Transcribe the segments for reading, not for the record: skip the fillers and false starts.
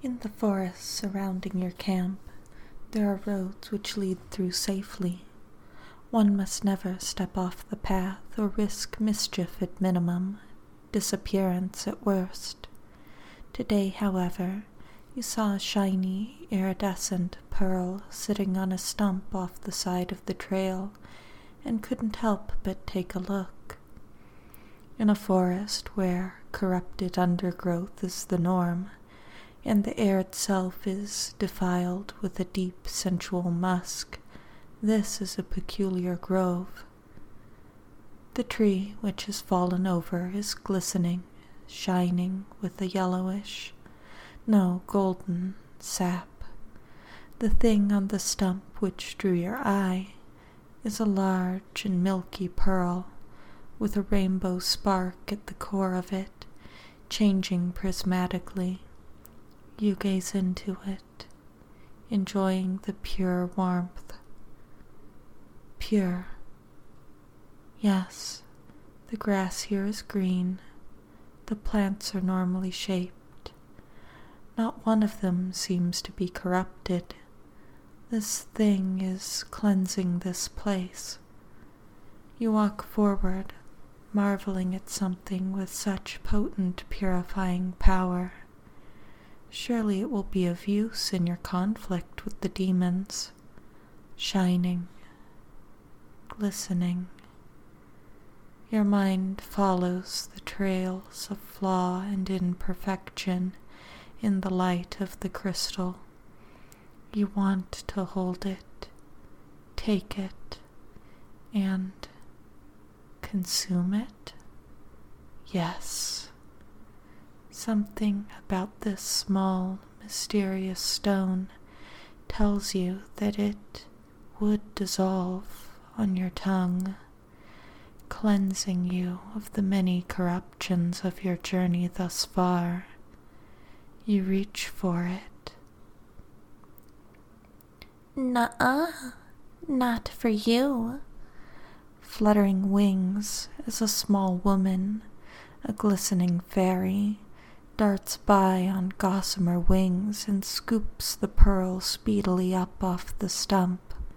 In the forest surrounding your camp, there are roads which lead through safely. One must never step off the path or risk mischief at minimum, disappearance at worst. Today, however, you saw a shiny, iridescent pearl sitting on a stump off the side of the trail and couldn't help but take a look. In a forest where corrupted undergrowth is the norm, and the air itself is defiled with a deep sensual musk, this is a peculiar grove. The tree which has fallen over is glistening, shining with a yellowish, no, golden sap. The thing on the stump which drew your eye is a large and milky pearl, with a rainbow spark at the core of it, changing prismatically. You gaze into it, enjoying the pure warmth. Pure. Yes, the grass here is green. The plants are normally shaped. Not one of them seems to be corrupted. This thing is cleansing this place. You walk forward, marveling at something with such potent purifying power. Surely it will be of use in your conflict with the demons. Shining, glistening. Your mind follows the trails of flaw and imperfection in the light of the crystal. You want to hold it, take it, and consume it? Yes. Something about this small, mysterious stone tells you that it would dissolve on your tongue, cleansing you of the many corruptions of your journey thus far. You reach for it. Nuh-uh, not for you. Fluttering wings as a small woman, a glistening fairy, darts by on gossamer wings and scoops the pearl speedily up off the stump.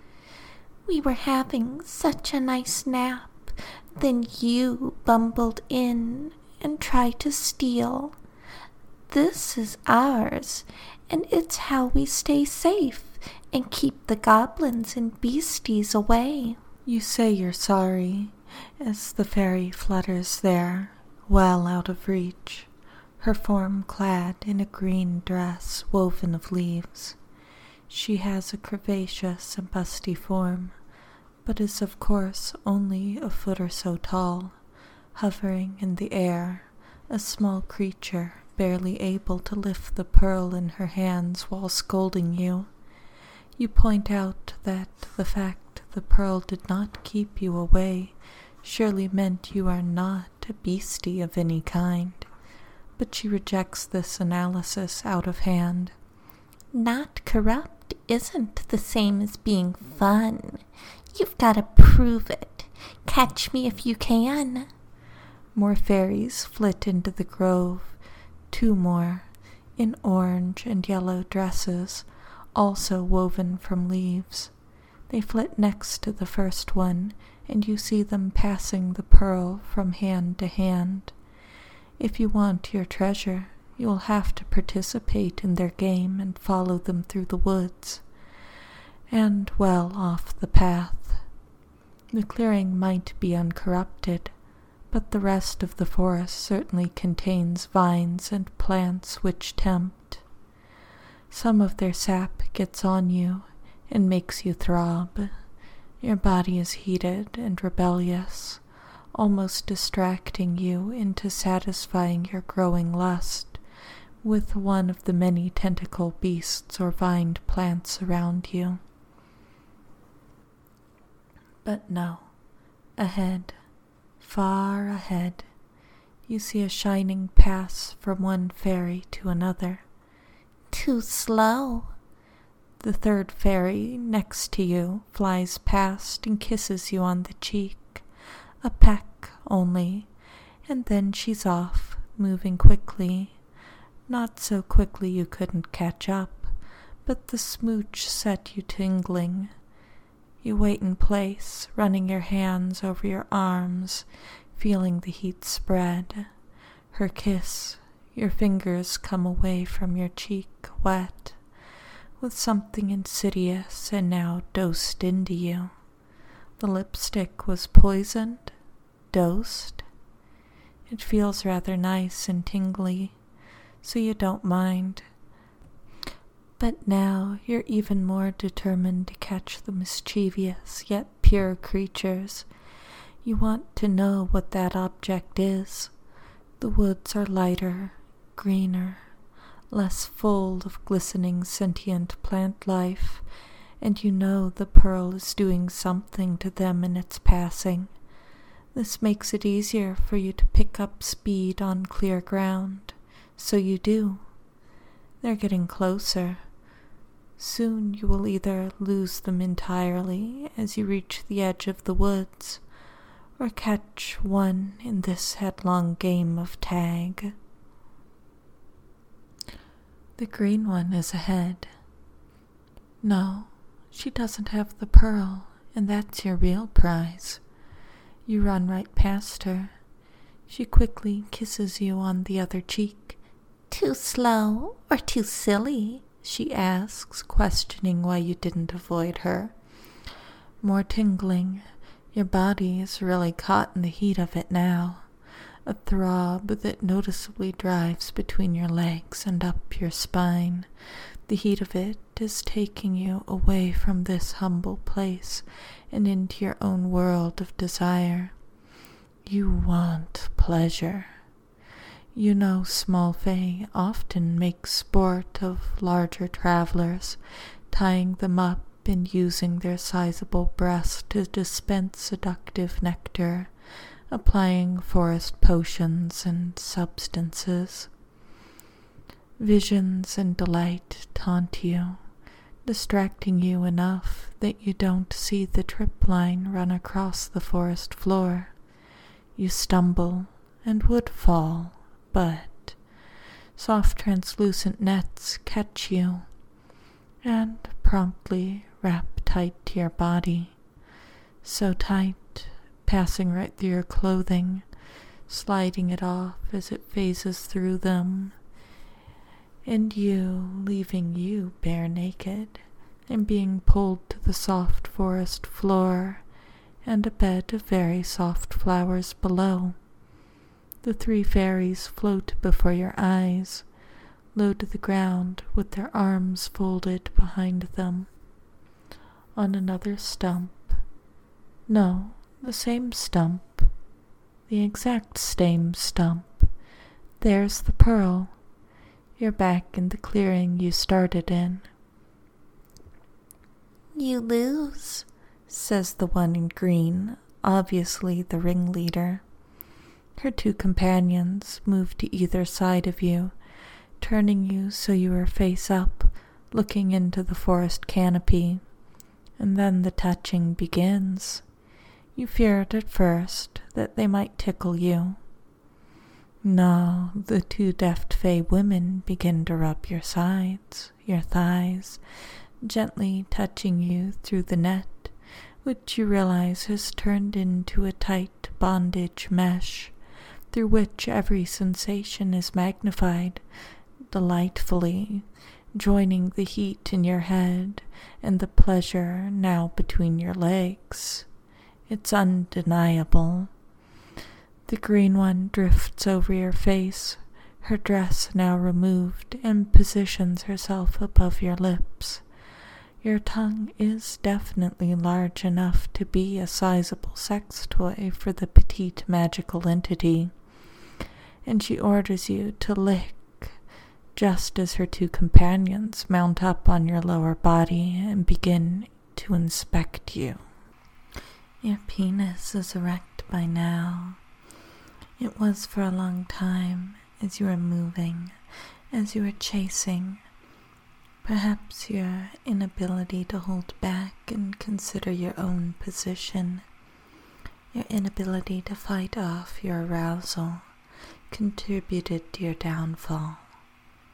We were having such a nice nap, then you bumbled in and tried to steal. This is ours, and it's how we stay safe and keep the goblins and beasties away. You say you're sorry as the fairy flutters there, well out of reach, her form clad in a green dress woven of leaves. She has a curvaceous and busty form, but is of course only a foot or so tall, hovering in the air, a small creature barely able to lift the pearl in her hands while scolding you. You point out that the fact the pearl did not keep you away surely meant you are not a beastie of any kind, but she rejects this analysis out of hand. Not corrupt isn't the same as being fun. You've got to prove it. Catch me if you can. More fairies flit into the grove, 2 more, in orange and yellow dresses, also woven from leaves. They flit next to the first one, and you see them passing the pearl from hand to hand. If you want your treasure, you will have to participate in their game and follow them through the woods, and well off the path. The clearing might be uncorrupted, but the rest of the forest certainly contains vines and plants which tempt. Some of their sap gets on you and makes you throb. Your body is heated and rebellious, almost distracting you into satisfying your growing lust with one of the many tentacle beasts or vined plants around you. But no, ahead, far ahead, you see a shining pass from one fairy to another. Too slow. The third fairy next to you flies past and kisses you on the cheek, a peck only, and then she's off, moving quickly, Not so quickly you couldn't catch up, but the smooch set you tingling. You wait in place, running your hands over your arms, feeling the heat spread. Her kiss, your fingers come away from your cheek wet, with something insidious and now dosed into you. The lipstick was poisoned, dosed. It feels rather nice and tingly, so you don't mind. But now you're even more determined to catch the mischievous yet pure creatures. You want to know what that object is. The woods are lighter, greener, less full of glistening sentient plant life, and you know the pearl is doing something to them in its passing. This makes it easier for you to pick up speed on clear ground, so you do. They're getting closer. Soon you will either lose them entirely as you reach the edge of the woods, or catch one in this headlong game of tag. The green one is ahead. No, she doesn't have the pearl, and that's your real prize. You run right past her. She quickly kisses you on the other cheek. Too slow or too silly? She asks, questioning why you didn't avoid her. More tingling. Your body is really caught in the heat of it now. A throb that noticeably drives between your legs and up your spine. The heat of it is taking you away from this humble place and into your own world of desire. You want pleasure. You know small fae often make sport of larger travelers, tying them up and using their sizable breasts to dispense seductive nectar, applying forest potions and substances. Visions and delight taunt you, distracting you enough that you don't see the trip line run across the forest floor. You stumble and would fall, but soft translucent nets catch you and promptly wrap tight to your body, so tight, passing right through your clothing, sliding it off as it phases through them, and you leaving you bare naked and being pulled to the soft forest floor and a bed of very soft flowers below. The three fairies float before your eyes, low to the ground with their arms folded behind them. On another stump, no, the same stump, the exact same stump, there's the pearl. You're back in the clearing you started in. You lose, says the one in green, obviously the ringleader. Her two companions move to either side of you, turning you so you are face up, looking into the forest canopy. And then the touching begins. You feared at first that they might tickle you. No, the two deft fae women begin to rub your sides, your thighs, gently touching you through the net, which you realize has turned into a tight bondage mesh, through which every sensation is magnified, delightfully, joining the heat in your head and the pleasure now between your legs. It's undeniable. The green one drifts over your face, her dress now removed, and positions herself above your lips. Your tongue is definitely large enough to be a sizable sex toy for the petite magical entity, and she orders you to lick just as her two companions mount up on your lower body and begin to inspect you. Your penis is erect by now. It was for a long time, as you were moving, as you were chasing. Perhaps your inability to hold back and consider your own position, your inability to fight off your arousal, contributed to your downfall.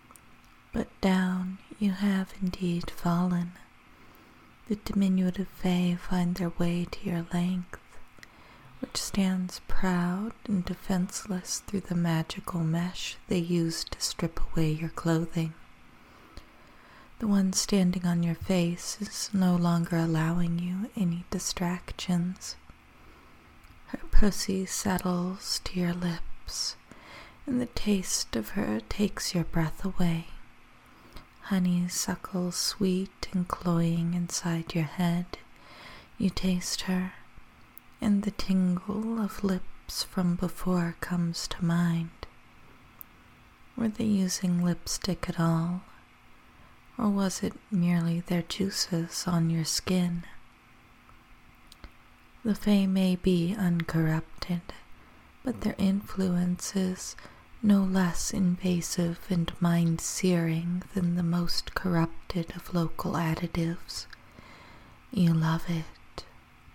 But down you have indeed fallen. The diminutive fae find their way to your length, which stands proud and defenseless through the magical mesh they use to strip away your clothing. The one standing on your face is no longer allowing you any distractions. Her pussy settles to your lips, and the taste of her takes your breath away. Honeysuckle sweet and cloying inside your head, you taste her, and the tingle of lips from before comes to mind. Were they using lipstick at all? Or was it merely their juices on your skin? The fae may be uncorrupted, but their influence is no less invasive and mind-searing than the most corrupted of local additives. You love it.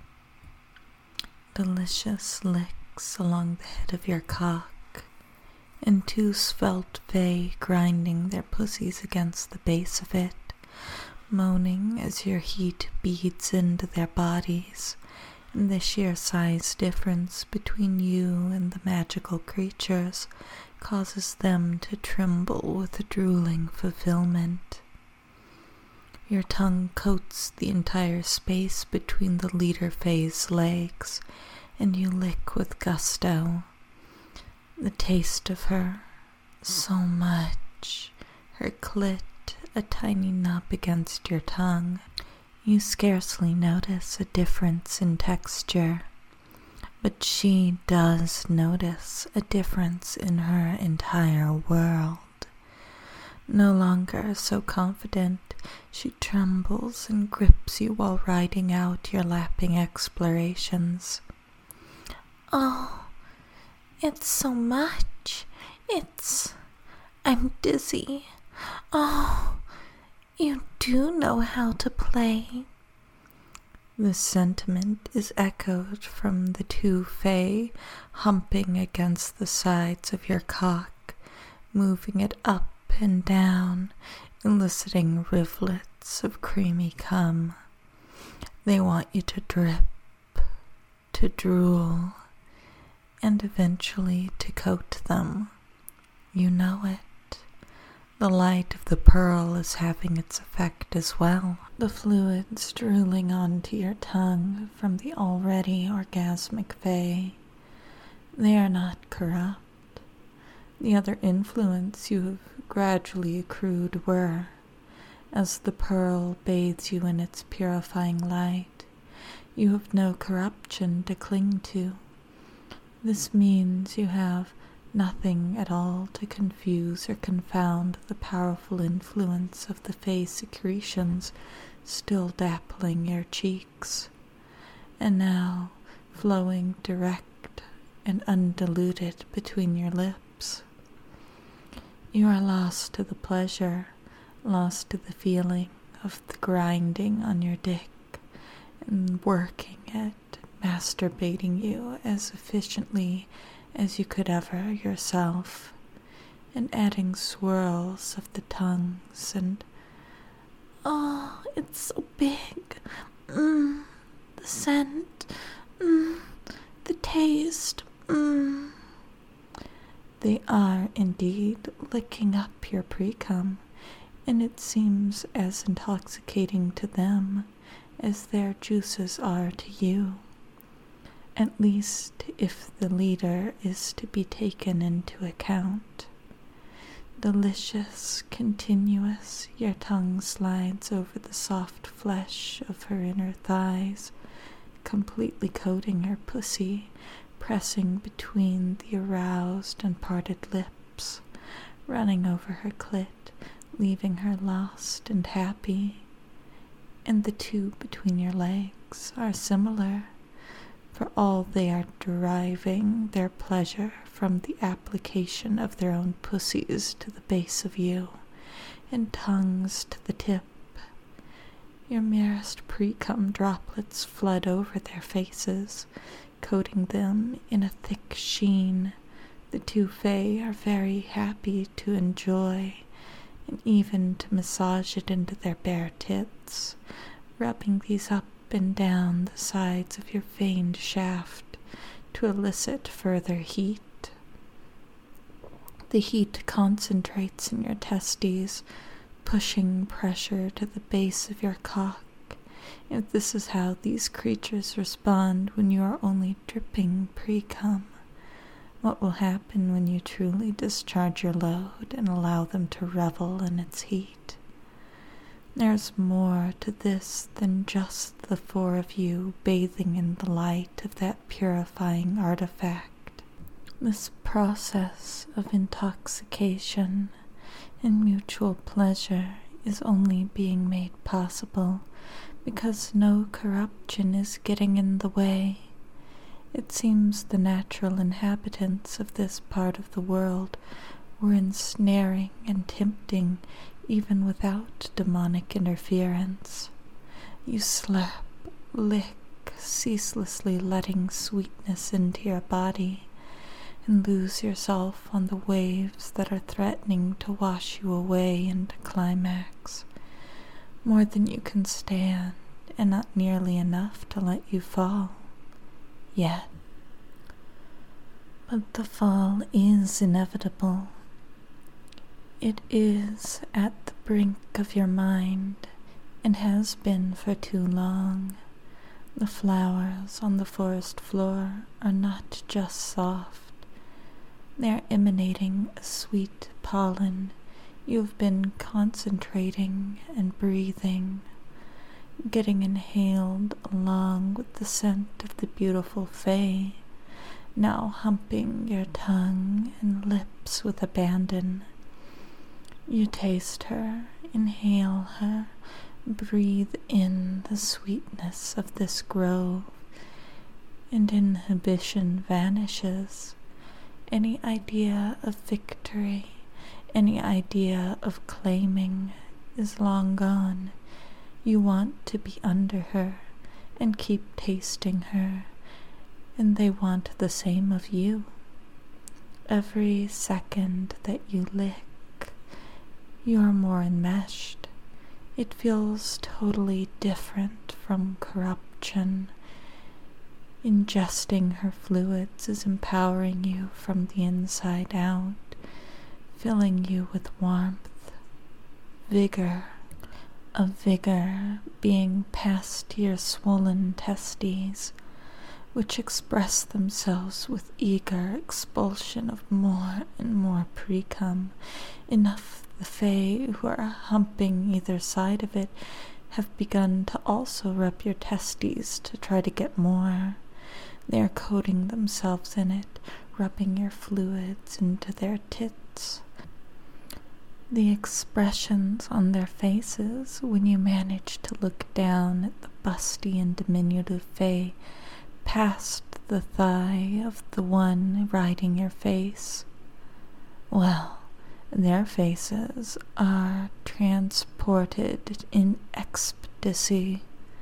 Delicious licks along the head of your cock, and two svelte fae grinding their pussies against the base of it, moaning as your heat beads into their bodies, and the sheer size difference between you and the magical creatures causes them to tremble with a drooling fulfillment. Your tongue coats the entire space between the leader fae's legs, and you lick with gusto. The taste of her, so much, her clit a tiny nub against your tongue. You scarcely notice a difference in texture, but she does notice a difference in her entire world. No longer so confident, she trembles and grips you while riding out your lapping explorations. Oh, it's so much. I'm dizzy. Oh, you do know how to play. The sentiment is echoed from the two fae humping against the sides of your cock, moving it up and down, eliciting rivulets of creamy cum. They want you to drip, to drool, and eventually to coat them. You know it. The light of the pearl is having its effect as well. The fluids drooling onto your tongue from the already orgasmic fae. They are not corrupt. The other influence you have gradually accrued were, as the pearl bathes you in its purifying light, you have no corruption to cling to. This means you have nothing at all to confuse or confound the powerful influence of the fae secretions still dappling your cheeks, and now flowing direct and undiluted between your lips. You are lost to the pleasure, lost to the feeling of the grinding on your dick and working it, masturbating you as efficiently as you could ever yourself, and adding swirls of the tongues and, oh, it's so big. The scent. The taste. They are indeed licking up your pre-cum, and it seems as intoxicating to them as their juices are to you. At least if the leader is to be taken into account. Delicious, continuous, your tongue slides over the soft flesh of her inner thighs, completely coating her pussy, pressing between the aroused and parted lips, running over her clit, leaving her lost and happy. And the two between your legs are similar, for all they are deriving their pleasure from the application of their own pussies to the base of you, and tongues to the tip. Your merest pre-cum droplets flood over their faces, coating them in a thick sheen. The two fae are very happy to enjoy, and even to massage it into their bare tits, rubbing these up and down the sides of your veined shaft to elicit further heat. The heat concentrates in your testes, pushing pressure to the base of your cock. If this is how these creatures respond when you are only dripping pre-cum, what will happen when you truly discharge your load and allow them to revel in its heat? There's more to this than just the four of you bathing in the light of that purifying artifact. This process of intoxication and mutual pleasure is only being made possible because no corruption is getting in the way. It seems the natural inhabitants of this part of the world were ensnaring and tempting even without demonic interference. You slap, lick, ceaselessly letting sweetness into your body, and lose yourself on the waves that are threatening to wash you away into climax. More than you can stand, and not nearly enough to let you fall. Yet. But the fall is inevitable. It is at the brink of your mind, and has been for too long. The flowers on the forest floor are not just soft. They are emanating a sweet pollen you have been concentrating and breathing, getting inhaled along with the scent of the beautiful fae, now humping your tongue and lips with abandon. You taste her, inhale her, breathe in the sweetness of this grove, and inhibition vanishes. Any idea of victory, any idea of claiming is long gone. You want to be under her and keep tasting her, and they want the same of you. Every second that you lick, you are more enmeshed. It feels totally different from corruption. Ingesting her fluids is empowering you from the inside out, filling you with warmth, vigor, a vigor being passed to your swollen testes, which express themselves with eager expulsion of more and more pre-cum. Enough the fae who are humping either side of it have begun to also rub your testes to try to get more. They are coating themselves in it, rubbing your fluids into their tits. The expressions on their faces when you manage to look down at the busty and diminutive fae past the thigh of the one riding your face. Well, their faces are transported in ecstasy,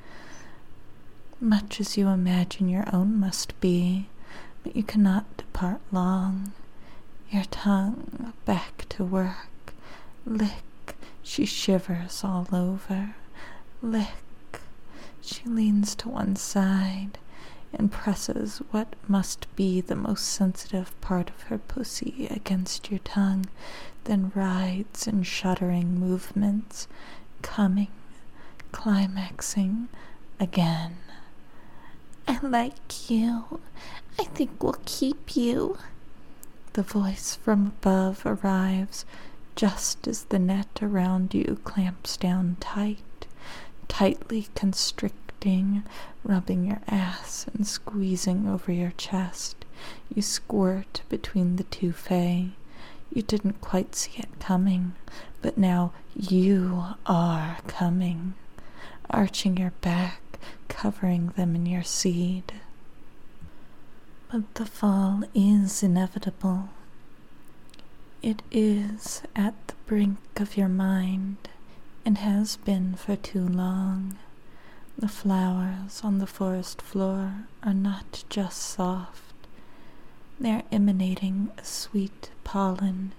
much as you imagine your own must be, but you cannot depart long. Your tongue back to work. Lick, she shivers all over. Lick, she leans to one side and presses what must be the most sensitive part of her pussy against your tongue, then rides in shuddering movements, coming, climaxing again. I like you. I think we'll keep you. The voice from above arrives just as the net around you clamps down tight, tightly constricting, rubbing your ass and squeezing over your chest. You squirt between the two fae. You didn't quite see it coming, but now you are coming, arching your back, covering them in your seed. But the fall is inevitable. It is at the brink of your mind, and has been for too long. The flowers on the forest floor are not just soft. They are emanating a sweet pollen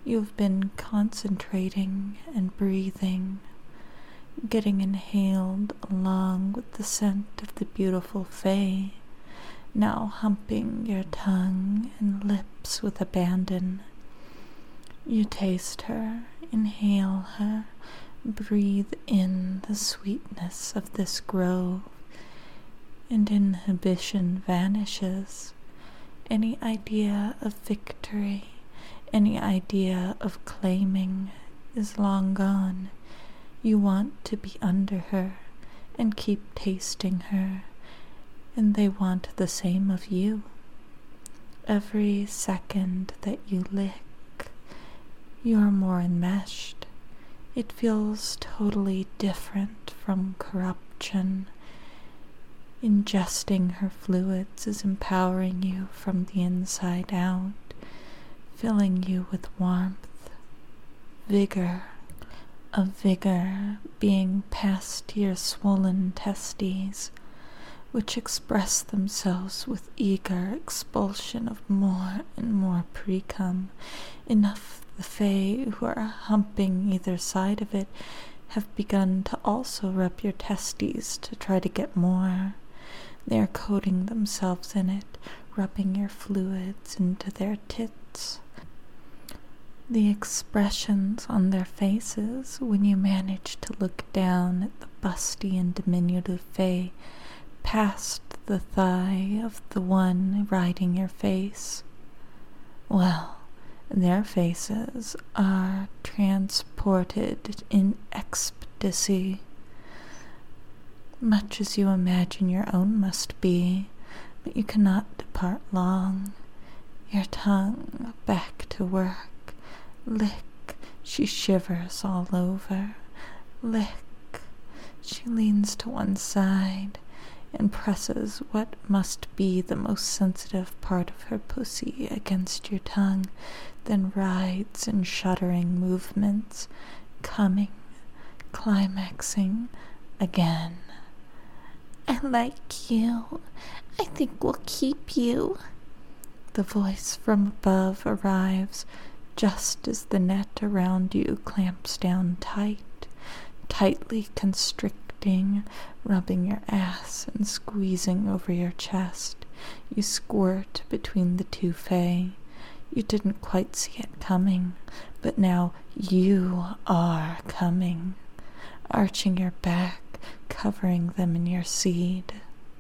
You've been concentrating and breathing, getting inhaled along with the scent of the beautiful Fae, now humping your tongue and lips with abandon. You taste her, inhale her, breathe in the sweetness of this grove, and inhibition vanishes. Any idea of victory, any idea of claiming is long gone. You want to be under her and keep tasting her, and they want the same of you. Every second that you lick, you are more enmeshed. It feels totally different from corruption. Ingesting her fluids is empowering you from the inside out, filling you with warmth, vigor, a vigor being passed to your swollen testes, which express themselves with eager expulsion of more and more precum, enough the Fae who are humping either side of it have begun to also rub your testes to try to get more. They are coating themselves in it, rubbing your fluids into their tits. The expressions on their faces when you manage to look down at the busty and diminutive Fae past the thigh of the one riding your face. Well, their faces are transported in ecstasy, much as you imagine your own must be, but you cannot depart long. Your tongue back to work. Lick, she shivers all over. Lick, she leans to one side and presses what must be the most sensitive part of her pussy against your tongue, then rides in shuddering movements, coming, climaxing again. I like you. I think we'll keep you. The voice from above arrives just as the net around you clamps down tight, tightly constricting, rubbing your ass and squeezing over your chest. You squirt between the two Fae. You didn't quite see it coming, but now you are coming, arching your back, covering them in your seed.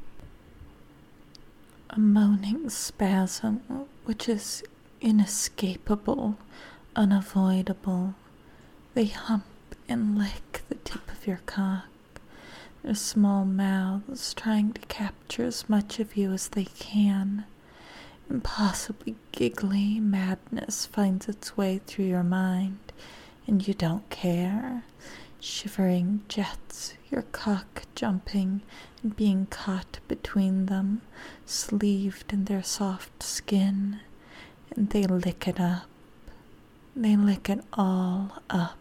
A moaning spasm, which is inescapable, unavoidable. They hump and lick the tip of your cock, their small mouths trying to capture as much of you as they can. Impossibly giggly madness finds its way through your mind, and you don't care. Shivering jets, your cock jumping and being caught between them, sleeved in their soft skin, and they lick it up. They lick it all up.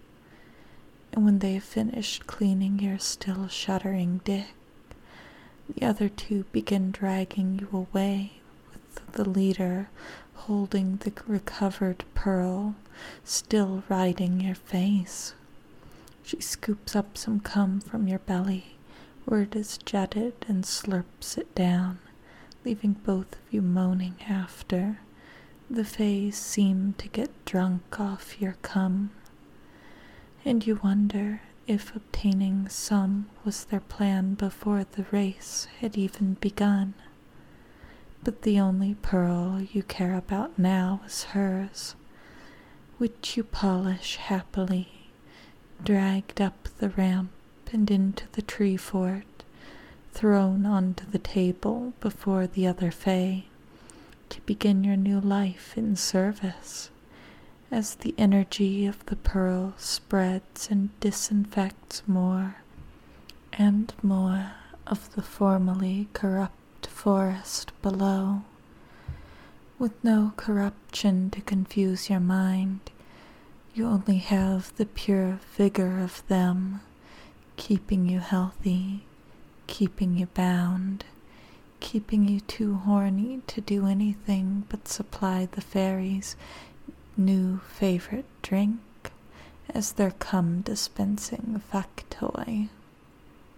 And when they have finished cleaning your still shuddering dick, the other two begin dragging you away, with the leader holding the recovered pearl, still riding your face. She scoops up some cum from your belly, where it is jetted, and slurps it down, leaving both of you moaning after. The Fae seem to get drunk off your cum, and you wonder if obtaining some was their plan before the race had even begun. But the only pearl you care about now is hers, which you polish happily, dragged up the ramp and into the tree fort, thrown onto the table before the other Fae, to begin your new life in service. As the energy of the pearl spreads and disinfects more and more of the formerly corrupt forest below, with no corruption to confuse your mind, you only have the pure vigor of them, keeping you healthy, keeping you bound, keeping you too horny to do anything but supply the fairies new favorite drink as their cum dispensing factoid.